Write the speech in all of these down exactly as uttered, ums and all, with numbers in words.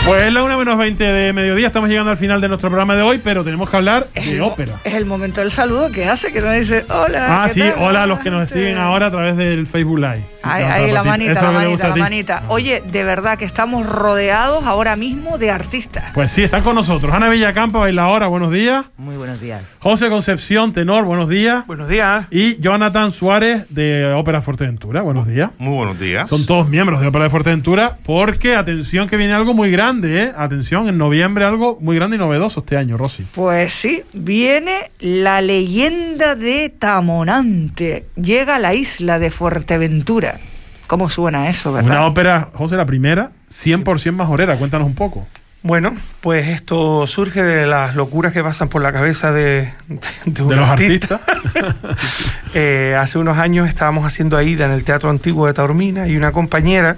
Pues es la una menos veinte de mediodía, estamos llegando al final de nuestro programa de hoy, pero tenemos que hablar es de el, ópera. Es el momento del saludo que hace, que nos dice hola. Ah, sí, tal? hola a los que nos siguen ahora a través del Facebook Live. Sí, ahí, ahí la manita, Eso la es lo que te manita, gusta la a ti. manita. Oye, de verdad que estamos rodeados ahora mismo de artistas. Pues sí, están con nosotros. Ana Villacampa, bailadora, buenos días. Muy buenos días. José Concepción, tenor, buenos días. Buenos días. Y Jonathan Suárez, de Ópera Fuerteventura, buenos días. Muy buenos días. Son todos miembros de Ópera de Fuerteventura, porque, atención, que viene algo muy grande, ¿eh? Atención, en noviembre algo muy grande y novedoso este año, Rosy. Pues sí, viene la leyenda de Tamonante. Llega a la isla de Fuerteventura. ¿Cómo suena eso, verdad? Una ópera, José, la primera, cien por ciento majorera. Cuéntanos un poco. Bueno, pues esto surge de las locuras que pasan por la cabeza de, de, de, un de los artista. artistas. eh, hace unos años estábamos haciendo Aida en el Teatro Antiguo de Taormina y una compañera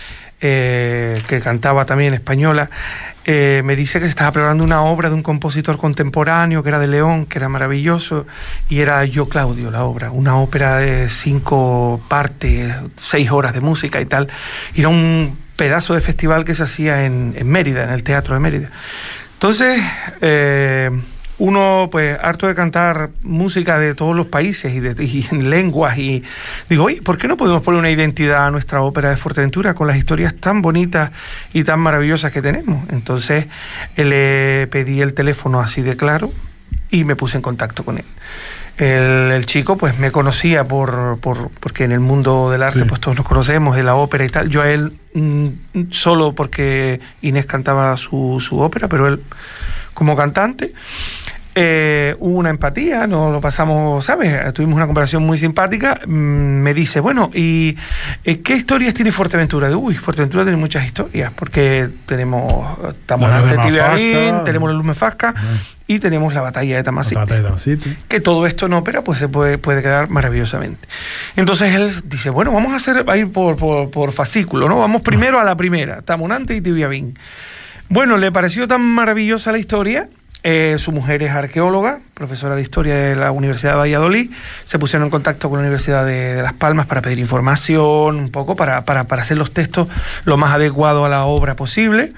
eh, que cantaba también española eh, me dice que se estaba preparando una obra de un compositor contemporáneo que era de León, que era maravilloso, y era Yo Claudio la obra, una ópera de cinco partes, seis horas de música y tal. Y era un pedazo de festival que se hacía en, en Mérida, en el Teatro de Mérida. Entonces, eh, uno, pues, harto de cantar música de todos los países y, de, y en lenguas, y digo, oye, ¿por qué no podemos poner una identidad a nuestra ópera de Fuerteventura con las historias tan bonitas y tan maravillosas que tenemos? Entonces, le pedí el teléfono así de claro y me puse en contacto con él. El, el chico pues me conocía por, por porque en el mundo del arte, sí, pues todos nos conocemos, de la ópera y tal. Yo a él mmm, solo porque Inés cantaba su, su ópera, pero él como cantante. Eh, hubo una empatía, nos lo pasamos, ¿sabes? Tuvimos una conversación muy simpática. Mm, me dice, bueno, ¿y eh, qué historias tiene Fuerteventura? Digo, uy, Fuerteventura tiene muchas historias, porque tenemos Tamonante, Tibiarín, tenemos la Luz Mefasca, uh-huh, y tenemos la batalla de Tamasite, que todo esto en ópera pues se puede, puede quedar maravillosamente. Entonces él dice, bueno, vamos a hacer, a ir por, por, por fascículo, ¿no? Vamos primero a la primera, Tamonante y Tibiarín. Bueno, le pareció tan maravillosa la historia. Eh, su mujer es arqueóloga, profesora de historia de la Universidad de Valladolid. Se pusieron en contacto con la Universidad de, de Las Palmas para pedir información, un poco para, para, para hacer los textos lo más adecuado a la obra posible.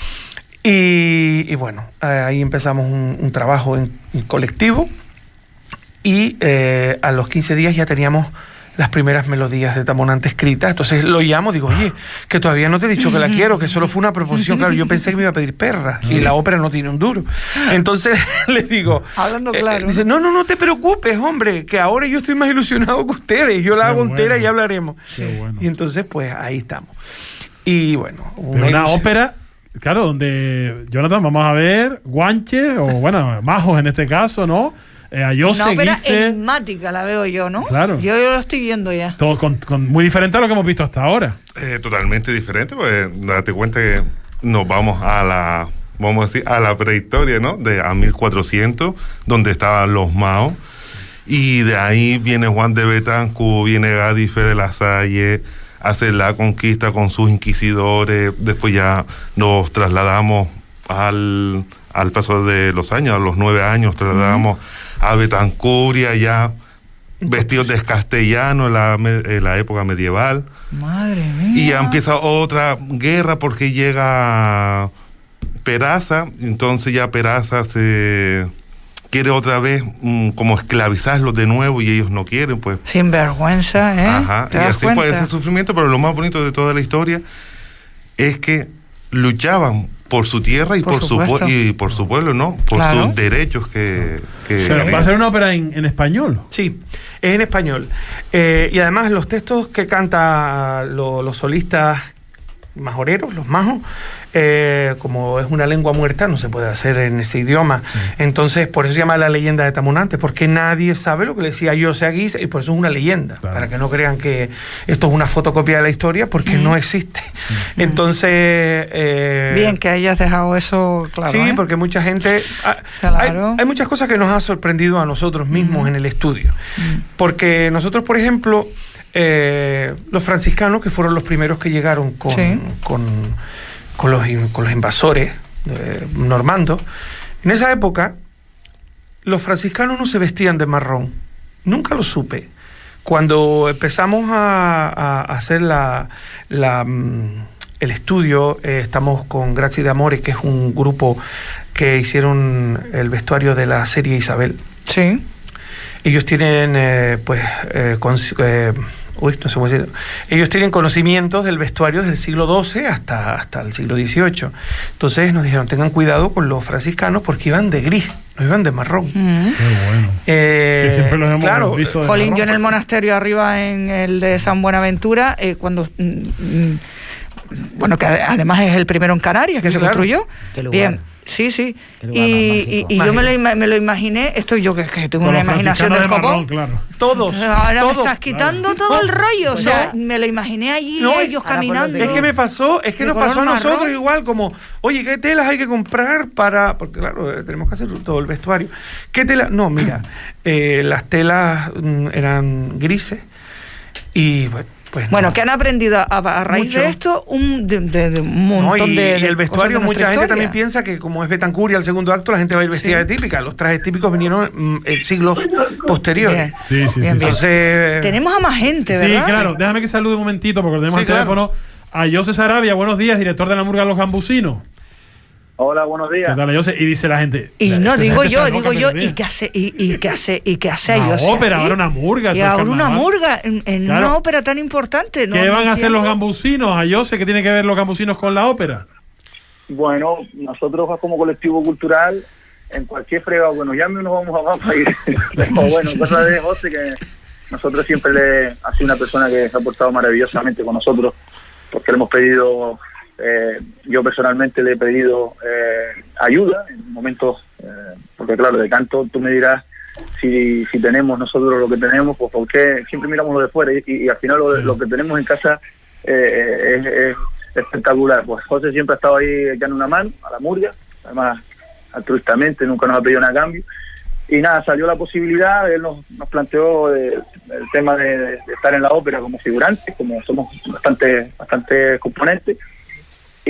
Y, y bueno, eh, ahí empezamos un, un trabajo en, en colectivo, y eh, a los quince días ya teníamos las primeras melodías de Tamonante escritas. Entonces lo llamo, digo, oye, que todavía no te he dicho que la quiero, que solo fue una proposición. Claro, yo pensé que me iba a pedir perra, y la ópera no tiene un duro. Entonces le digo, hablando claro, eh, dice, no, no, no te preocupes, hombre, que ahora yo estoy más ilusionado que ustedes, yo la hago bueno, entera y hablaremos. Sí. Bueno. Y entonces pues ahí estamos. Y bueno, una, una ópera, claro, donde, Jonathan, vamos a ver guanches, o bueno, majos en este caso, ¿no? Eh, a Jose, una ópera Guise, enigmática la veo yo, ¿no? Claro. Yo, yo lo estoy viendo ya. Todo con, con, muy diferente a lo que hemos visto hasta ahora. Eh, totalmente diferente, pues date cuenta que nos vamos a la, vamos a decir, a la prehistoria, ¿no? De a mil cuatrocientos, donde estaban los maos, y de ahí viene Juan de Betancourt, viene Gadife de la Salle, hace la conquista con sus inquisidores. Después ya nos trasladamos al, al paso de los años, a los nueve años, trasladamos mm. a Betancourt, y allá vestidos de castellano en la, en la época medieval. Madre mía. Y ya empieza otra guerra porque llega Peraza, entonces ya Peraza se quiere otra vez mm, como esclavizarlos de nuevo, y ellos no quieren, pues. Sin vergüenza, ¿eh? Ajá, y así cuenta? puede ser sufrimiento, pero lo más bonito de toda la historia es que luchaban por su tierra y por, por su y por su pueblo, ¿no? Por claro. sus derechos que... que sí, ¿va a ser una ópera en, en español? Sí, es en español. Eh, y además los textos que canta lo, los solistas majoreros, los majos, eh, como es una lengua muerta, no se puede hacer en ese idioma. Sí. Entonces, por eso se llama la leyenda de Tamonante, porque nadie sabe lo que le decía Jose Guise, y por eso es una leyenda, claro. para que no crean que esto es una fotocopia de la historia, porque mm. no existe. Mm. Entonces... Eh, bien que hayas dejado eso claro. Sí, ¿eh? Porque mucha gente... Claro. Hay, hay muchas cosas que nos han sorprendido a nosotros mismos mm. en el estudio. Mm. Porque nosotros, por ejemplo... Eh, los franciscanos, que fueron los primeros que llegaron con, sí. con, con, los, con los invasores eh, normandos, en esa época los franciscanos no se vestían de marrón. Nunca lo supe. Cuando empezamos a, a hacer la, la el estudio. Eh, estamos con Grazie de Amore, que es un grupo que hicieron el vestuario de la serie Isabel. Sí. Ellos tienen, eh, pues, eh, con, eh, uy, no sé cómo decir. Ellos tienen conocimientos del vestuario desde el siglo doce hasta, hasta el siglo dieciocho. Entonces nos dijeron, tengan cuidado con los franciscanos porque iban de gris, no iban de marrón. Mm. Qué bueno. Eh, que siempre los hemos claro, visto de Jolín, marrón. yo en el monasterio arriba, en el de San Buenaventura, eh, cuando... mm, mm, bueno, que además es el primero en Canarias que Sí, se claro. construyó. Qué lugar. Bien, sí, sí. Qué lugar más Y, mágico. y, y yo me lo, ima- me lo imaginé, estoy yo que, que tengo Con una los imaginación franciscanos del de marrón, copón. claro. todos, Entonces, ahora todos. me estás quitando claro. todo el rollo, o sea, No. me lo imaginé allí, No, ellos ahora caminando. ponlo Es que me pasó, es que de nos color pasó a nosotros marrón. igual, como, oye, ¿qué telas hay que comprar para...? Porque claro, eh, tenemos que hacer todo el vestuario. ¿Qué telas? No, mira, eh, las telas mm, eran grises y bueno, pues Bueno, no. que han aprendido a, a raíz Mucho. de esto un, de, de- de un No, montón y, de, y de el cosas vestuario, de mucha nuestra gente historia. también piensa que como es Betancourt y al segundo acto la gente va a ir vestida Sí. de típica. Los trajes típicos vinieron mm, en siglos posteriores. Bien. Sí, sí, Bien, sí. bien. sí. Entonces, Tenemos a más gente, Sí, ¿verdad? claro. Déjame que salude un momentito porque tenemos Sí, el claro. teléfono a José Sarabia. Buenos días, director de la murga Los Gambusinos. Hola, buenos ¿Qué días. tal, José? Y dice la gente... Y la- no, esta digo gente yo, está loca, digo yo, pero ¿y bien. qué hace, y, y qué hace, y qué hace Una José ópera, ahí? ahora una murga, Y todo el ahora una carnaval. murga, en, en Claro. una ópera tan importante. ¿no? ¿Qué No van a hacer los entiendo. gambusinos, a José? ¿Qué tiene que ver los gambusinos con la ópera? Bueno, nosotros como colectivo cultural, en cualquier fregado que nos llame nos vamos a, vamos a ir. Pero bueno, cosa de José, que nosotros siempre le ha sido una persona que se ha portado maravillosamente con nosotros, porque le hemos pedido, eh, yo personalmente le he pedido eh, ayuda en momentos, eh, porque claro, de canto tú me dirás, si, si tenemos nosotros lo que tenemos, pues porque siempre miramos lo de fuera y, y al final lo, Sí. lo que tenemos en casa eh, es, es espectacular. Pues José siempre ha estado ahí echando una mano a la murga, además altruistamente, nunca nos ha pedido nada a cambio. Y nada, salió la posibilidad, él nos, nos planteó de- el tema de, de estar en la ópera como figurantes, como somos bastante, bastante componentes. Y,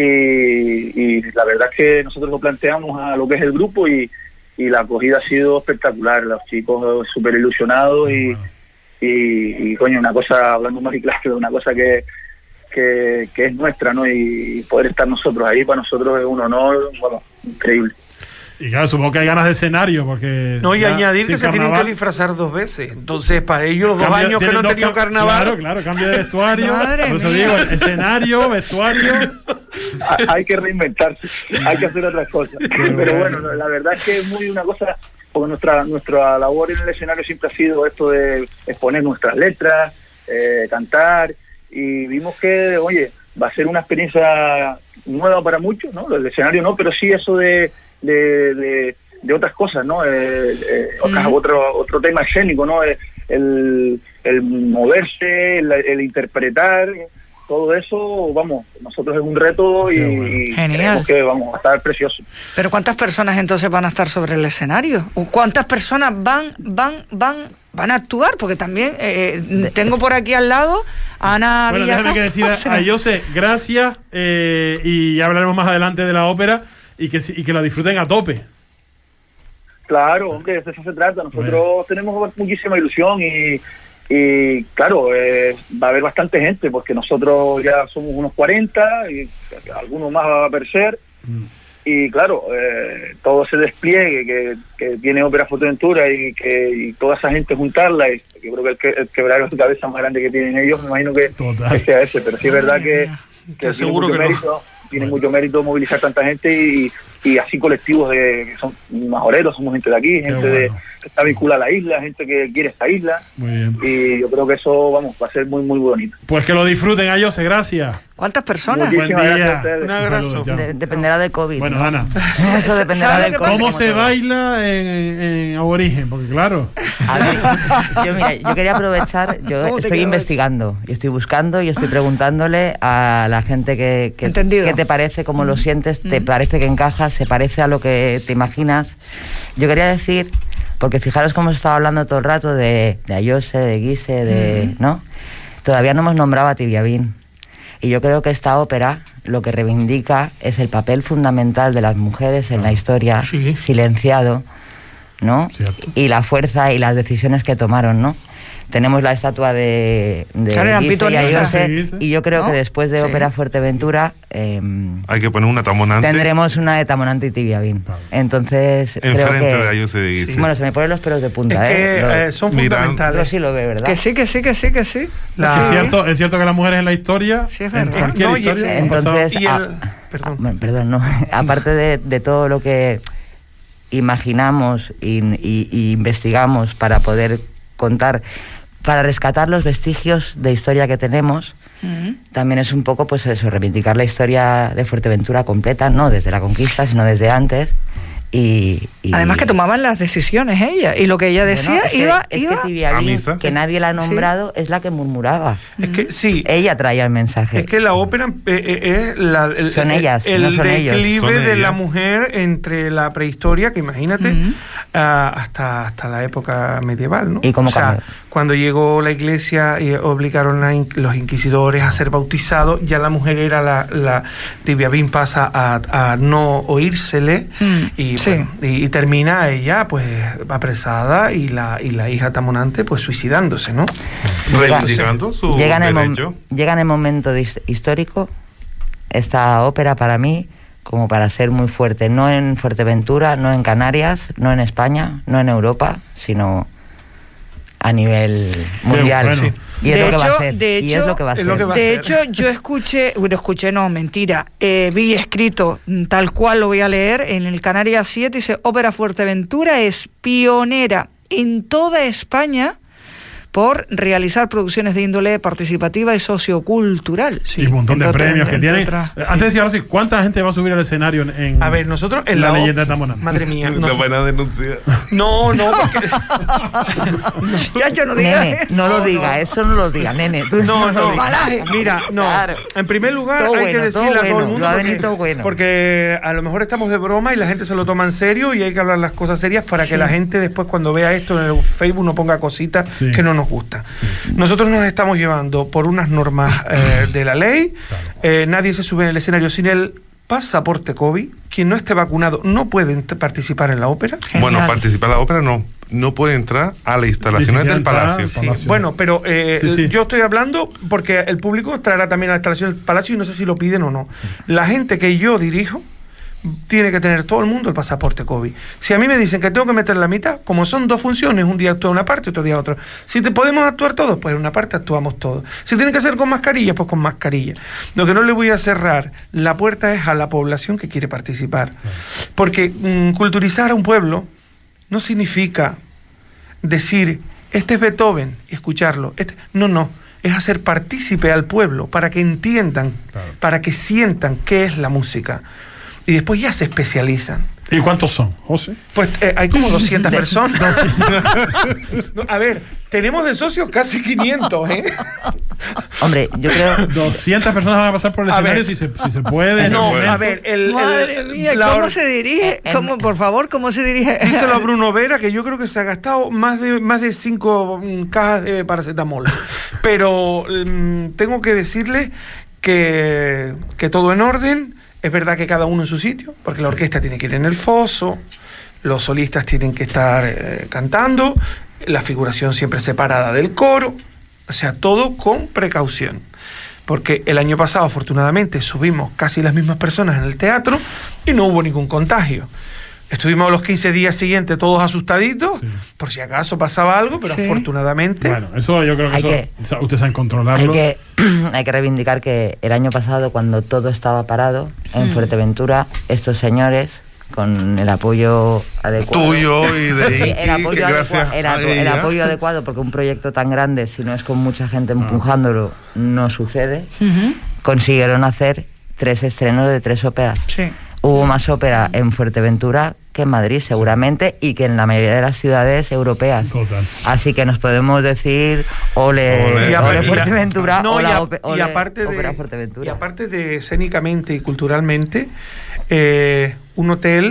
y la verdad es que nosotros lo planteamos a lo que es el grupo y, y la acogida ha sido espectacular, los chicos súper ilusionados y, y, y coño, una cosa, hablando más y claro, una cosa que, que, que es nuestra, ¿no? Y poder estar nosotros ahí para nosotros es un honor, bueno, increíble. Y claro, supongo que hay ganas de escenario porque... no, y ya, añadir sin que se tienen que carnaval, disfrazar dos veces. Entonces, para ellos los dos cambio- años que tienen no han dos tenido cam- carnaval... Claro, claro, cambio de vestuario. Madre Por eso mía. digo, escenario, vestuario... hay hay que reinventarse, hay que hacer otras cosas. Pero bueno, la verdad es que es muy una cosa, porque nuestra nuestra labor en el escenario siempre ha sido esto de exponer nuestras letras, eh, cantar, y vimos que, oye, va a ser una experiencia nueva para muchos, ¿no? El escenario no, pero sí eso de, de, de, de otras cosas, ¿no? Eh, eh, otras- Mm. otro, otro tema escénico, ¿no? Eh, El, el moverse, el, el interpretar, todo eso, vamos, nosotros es un reto y, Qué bueno. y Genial. creemos que vamos a estar preciosos. Pero ¿cuántas personas entonces van a estar sobre el escenario? ¿O ¿Cuántas personas van, van, van, van a actuar? Porque también eh, tengo por aquí al lado a Ana Bueno, Villacá. déjame que decida a José, gracias, eh, y ya hablaremos más adelante de la ópera y que, si- y que la disfruten a tope. Claro, hombre, de eso se trata. Nosotros Bueno. tenemos muchísima ilusión y, y claro, eh, va a haber bastante gente porque nosotros ya somos unos cuarenta y algunos más va a aparecer. Mm. Y claro, eh, todo ese despliegue que, que tiene Ópera Fuerteventura y que y toda esa gente juntarla, y yo creo que el, que, el quebrar de cabeza más grande que tienen ellos, me imagino que, Total. que sea ese, pero sí es verdad Madre que, mía. que Te tiene aseguro mucho que no. mérito, tiene Bueno. mucho mérito movilizar tanta gente y, y así colectivos de que son majoreros, somos gente de aquí, gente bueno. de, que está vinculada a la isla, gente que quiere esta isla, Muy bien. y yo creo que eso, vamos, va a ser muy muy bonito. Pues que lo disfruten a José, gracias. ¿Cuántas personas? Muchísimas Buen día. gracias a ustedes. Un abrazo. Saludos, chao. De- dependerá del COVID. Bueno, ¿no? Ana, Eso dependerá ¿Sabe del lo que COVID. pasa? ¿cómo como se todo. baila en, en aborigen? Porque claro, A ver, yo, mira, yo quería aprovechar, yo ¿Cómo te estoy quedabas? investigando, yo estoy buscando y estoy preguntándole a la gente que, que Entendido. qué te parece, cómo lo sientes, te parece que encaja, se parece a lo que te imaginas. Yo quería decir, porque fijaros cómo estaba hablando todo el rato de, de Ayose, de Guise, de, ¿no? Todavía no hemos nombrado a Tibiabín. Y yo creo que esta ópera lo que reivindica es el papel fundamental de las mujeres en la historia, Sí. silenciado, ¿no? Cierto. Y la fuerza y las decisiones que tomaron, ¿no? tenemos la estatua de, de Claro, eran Guise y pitonisa. Ayose, Sí, sí. y yo creo ¿No? que después de Sí. Ópera Fuerteventura eh, Hay que poner una tamonante tendremos una de Tamonante y Tibiabín. Claro. Entonces creo enfrente que de Ayose de Guise. Sí. bueno, se me ponen los pelos de punta, Es que ¿eh? Lo- eh, son Mira, fundamentales. Rosy lo ve, ¿verdad? Que sí, que sí, que sí, que sí. La- Sí, es Sí. cierto, es cierto que las mujeres en la historia, Sí, es en verdad. cualquier No, y historia, ese- han pasado- Entonces, Y el- ah, perdón. ah, bueno, perdón, no. Aparte de, de todo lo que imaginamos y, y- y investigamos para poder contar, para rescatar los vestigios de historia que tenemos, Ujú. también es un poco, pues eso, reivindicar la historia de Fuerteventura completa, no desde la conquista, sino desde antes. Y, y- Además que tomaban las decisiones ella, y lo que ella Bueno, decía es que- iba, es iba que Tibiabín, a misa. que nadie la ha nombrado, es la que murmuraba. Es que sí. Ella traía el mensaje. Es que la ópera eh, eh, es la, el, Son el- ellas, el no son ellos. declive Son de ellas. la mujer entre la prehistoria, que imagínate, Ujú. ah, hasta, hasta la época medieval, ¿no? ¿Y cómo o sea, cambió? cuando llegó la iglesia y obligaron a in- los inquisidores a ser bautizados, ya la mujer era la, la Tibiabín pasa a, a no oírsele Mm, y, sí. bueno, y, y termina ella pues apresada y la, y la hija Tamonante pues suicidándose, ¿no? Reivindicando su llega en, el mom- derecho. llega en el momento dis- histórico esta ópera para mí como para ser muy fuerte, no en Fuerteventura, no en Canarias, no en España, no en Europa, sino a nivel mundial. bueno. Sí. Y es De lo que va hecho- a ser. de y hecho- es lo que va a es ser. lo que va a De ser. hecho, yo escuché, bueno, escuché, no, mentira, eh, vi escrito, mm, tal cual lo voy a leer, en el Canarias siete, dice, Ópera Fuerteventura es pionera en toda España por realizar producciones de índole participativa y sociocultural. y un montón de Entre otras- premios que entre tienen. otras- Eh, Antes decía Rosy, ¿cuánta gente va a subir al escenario en, en- A ver, nosotros en la, la, leyenda de ó- Tamonante? Madre mía. Te nos- van a denunciar. No, no, porque- Chacho, no digas Nene, eso. no lo diga, eso no lo diga, nene. Tú eso no, lo no. digas. Malaje. Mira, no. Claro. En primer lugar, Todo hay bueno, que todo decirle a todo bueno, el mundo lo ha porque, venido bueno. porque a lo mejor estamos de broma y la gente se lo toma en serio y hay que hablar las cosas serias para Sí. que la gente después cuando vea esto en el Facebook no ponga cositas Sí. que no nos gustan. Nosotros nos estamos llevando por unas normas eh, de la ley. Eh, nadie se sube en el escenario sin el pasaporte COVID. Quien no esté vacunado no puede ent- participar en la ópera. Bueno, Genial. participar en la ópera no. No puede entrar a las instalaciones Ni siquiera del entrar palacio. al palacio. Bueno, pero eh, Sí, sí. yo estoy hablando porque el público traerá también a la instalación del palacio y no sé si lo piden o no. La gente que yo dirijo tiene que tener todo el mundo el pasaporte COVID. Si a mí me dicen que tengo que meter la mitad, como son dos funciones, un día actúa una parte, otro día otra. Si te podemos actuar todos, pues en una parte actuamos todos. Si tiene que ser con mascarilla, pues con mascarilla. Lo que no le voy a cerrar la puerta es a la población que quiere participar. Porque mm, culturizar a un pueblo no significa decir, este es Beethoven, y escucharlo. Este, no, no. Es hacer partícipe al pueblo para que entiendan, Claro. para que sientan qué es la música. Y después ya se especializan. ¿Y cuántos son, José? Pues eh, hay como doscientas personas. No, a ver, tenemos de socios casi quinientos, ¿eh? Hombre, yo creo... doscientas personas van a pasar por el A escenario ver. si se, si se puede. en No, el a momento. ver, el, el- Madre mía, la ¿cómo or- se dirige? Eh, ¿Cómo, por favor, ¿cómo se dirige? Díselo a Bruno Vera que yo creo que se ha gastado más de más de cinco mm, cajas de paracetamol. Pero mm, tengo que decirle que, que todo en orden. Es verdad que cada uno en su sitio, porque la orquesta tiene que ir en el foso, los solistas tienen que estar eh, cantando, la figuración siempre separada del coro, o sea, todo con precaución. Porque el año pasado, afortunadamente, subimos casi las mismas personas en el teatro y no hubo ningún contagio. Estuvimos los quince días siguientes todos asustaditos, Sí. por si acaso pasaba algo, pero Sí. afortunadamente... Bueno, eso yo creo que, Hay eso, que- o sea, ustedes saben Hay controlarlo. que, hay que reivindicar que el año pasado, cuando todo estaba parado en Mm. Fuerteventura, estos señores, con el apoyo adecuado... Tuyo y de Sí, Iki, el que apoyo, gracias adecua- el, a apo- el ella. apoyo adecuado, porque un proyecto tan grande, si no es con mucha gente empujándolo, no sucede, Ujú. consiguieron hacer tres estrenos de tres óperas. Sí. Hubo más ópera en Fuerteventura que en Madrid, seguramente, y que en la mayoría de las ciudades europeas. Total. Así que nos podemos decir ole, Ole. ole, Y aparte- Fuerteventura, No, o y, la a- ope- y ole, aparte ópera de, Fuerteventura. y aparte de escénicamente y culturalmente, eh, un hotel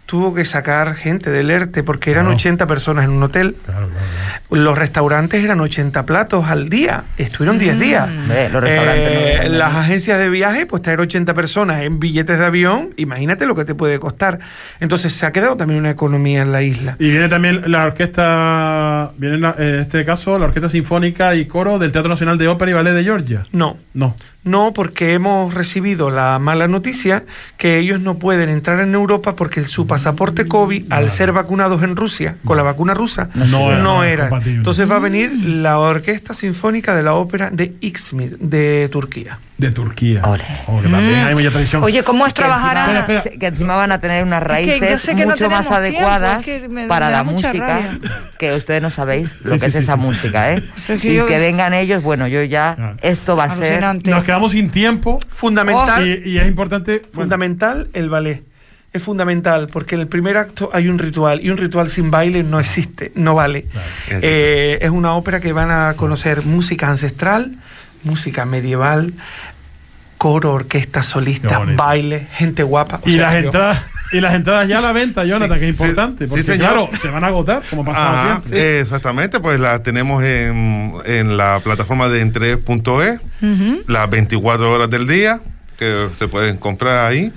tuvo que sacar gente del ERTE porque eran Claro. ochenta personas en un hotel. Claro, claro, claro. Los restaurantes eran ochenta platos al día. Estuvieron diez días. Hombre, los restaurantes no Eh, dejan, las ¿no? agencias de viaje, pues traer ochenta personas en billetes de avión, imagínate lo que te puede costar. Entonces se ha quedado también una economía en la isla. Y viene también la orquesta, viene la- en este caso la Orquesta Sinfónica y Coro del Teatro Nacional de Ópera y Ballet de Georgia. No. No. No, porque hemos recibido la mala noticia que ellos no pueden entrar en Europa porque su pasaporte COVID, al ser vacunados en Rusia, con la vacuna rusa, No no, era- no era era. compatible. Entonces va a venir la Orquesta Sinfónica de la Ópera de Izmir, de Turquía. De Turquía. Ole. Oh, que también hay mucha tradición. Oye, ¿cómo es Que trabajar encima, a- Espera, espera. que encima van a tener unas Es que yo raíces sé que no mucho más tenemos tiempo, adecuadas es que me- para me da la mucha música, rabia. que ustedes no sabéis lo Sí, que sí, es sí, esa sí, sí. música, ¿eh? Es que Y yo- que vengan ellos, bueno, yo ya, Claro. esto va a ser... Alucinante. Nos quedamos sin tiempo Fundamental, y, y es importante. bueno, fundamental el ballet. Es fundamental porque en el primer acto hay un ritual y un ritual sin baile no existe, no vale. Claro. Eh, es una ópera que van a conocer música ancestral, música medieval, coro, orquesta, Qué solista, bonito. baile, gente guapa. O y sea, las yo- entradas y las entradas ya a la venta, Jonathan, Sí, que es sí, importante. sí, Porque señor. claro, se van a agotar, como pasa Ajá, siempre. eh, exactamente, pues la tenemos en, en la plataforma de entre punto es, Ujú. las veinticuatro horas del día, que se pueden comprar ahí.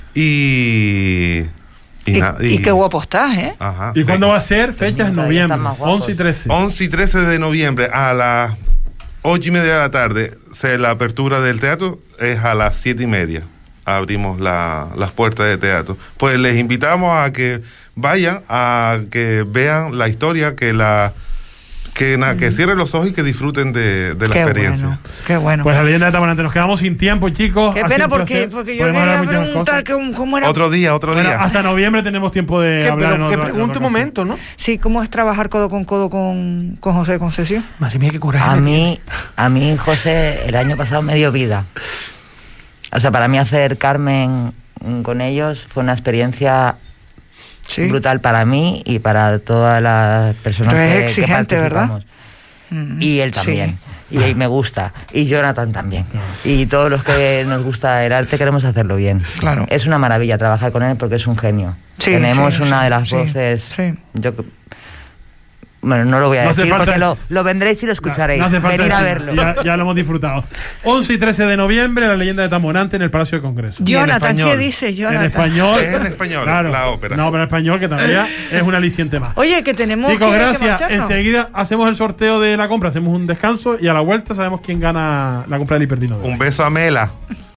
Y. Y, na- y qué guapo estás, ¿eh? Ajá, ¿Y sí. cuándo va a ser? Fechas en Cada día noviembre, están más guapos. once y trece. once y trece de noviembre a las ocho y media de la tarde. Se, la apertura del teatro es a las siete y media. Abrimos la- las puertas de teatro. Pues les invitamos a que vayan, a que vean la historia, que la que, na- que cierren los ojos y que disfruten de, de la Qué experiencia. bueno, qué bueno. Pues la leyenda de Tamarante, nos quedamos sin tiempo, chicos. Qué Ha pena sido un porque, placer. porque yo Podemos hablar quería muchas preguntar cosas. cómo, cómo era. Otro día, otro Bueno, día. hasta noviembre tenemos tiempo de Que, hablar. pero, en que otra- en pregunte otra un ocasión. momento, ¿no? Sí, ¿cómo es trabajar codo con codo con, con José Concesión? Madre mía, qué coraje. A me mí, a mí, José, el año pasado me dio vida. O sea, para mí hacer Carmen mm, con ellos fue una experiencia Sí. brutal para mí y para todas las personas Pero es que, que exigente, ¿verdad? participamos. Mm, Y él sí. también. Y, y me gusta. Y Jonathan también. Y todos los que nos gusta el arte queremos hacerlo bien. Claro. Es una maravilla trabajar con él porque es un genio. Sí, Tenemos sí, una sí, de las sí, voces... sí. Yo, bueno, no lo voy a No hace decir falta porque eso. lo, lo vendréis y lo escucharéis. No hace falta Venid a decirlo, verlo. Ya, ya lo hemos disfrutado. once y trece de noviembre, la leyenda de Tamonante en el Palacio de Congreso. Y en Jonathan, ¿qué español. dices, En Jonathan? español. Es en español, la ópera. No, pero en español, que también es un aliciente más. Oye, que tenemos Chicos, que, que gracias. marcharnos. Enseguida hacemos el sorteo de la compra, hacemos un descanso y a la vuelta sabemos quién gana la compra del Hipertino. de hoy. Un beso a Mela.